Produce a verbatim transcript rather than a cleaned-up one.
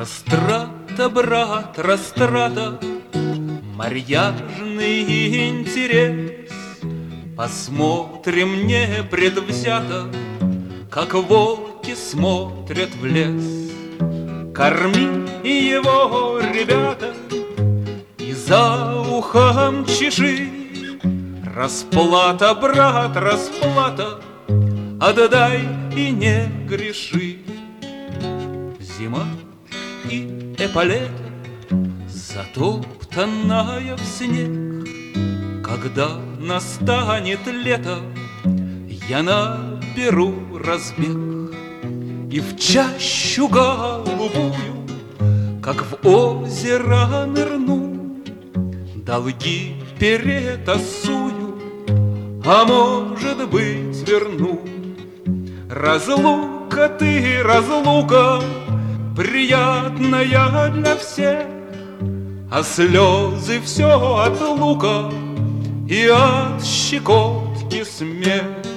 Растрата, брат, растрата, марьяжный интерес. Посмотрим непредвзято, как волки смотрят в лес. Корми его, ребята, и за ухом чеши. Расплата, брат, расплата, отдай и не греши. Зима и эполета, затоптанная в снег. Когда настанет лето, я наберу разбег и в чащу голубую, как в озеро нырну, долги перетасую, а может быть верну. Разлука ты, разлука, приятная для всех, а слезы все от лука и от щекотки смех.